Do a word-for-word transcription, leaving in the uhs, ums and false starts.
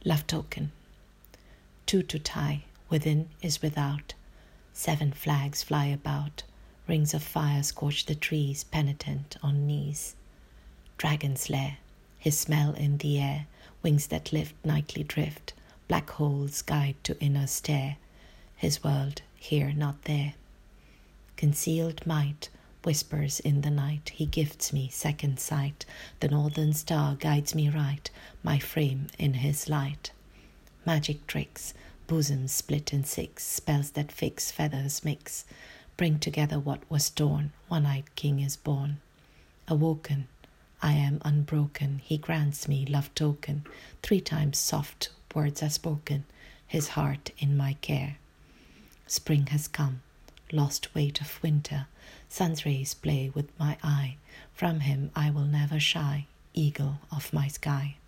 Love token. Two to tie, within is without. Seven flags fly about. Rings of fire scorch the trees, penitent on knees. Dragon's lair, his smell in the air, wings that lift nightly drift, black holes guide to inner stair, his world here not there. Concealed might whispers in the night, he gifts me second sight, the northern star guides me right, my frame in his light. Magic tricks, bosoms split in six, spells that fix, feathers mix, bring together what was torn, one-eyed king is born. Awoken, I am unbroken, he grants me love token, three times soft words are spoken, his heart in my care. Spring has come, lost weight of winter, sun's rays play with my eye, from him I will never shy, eagle of my sky.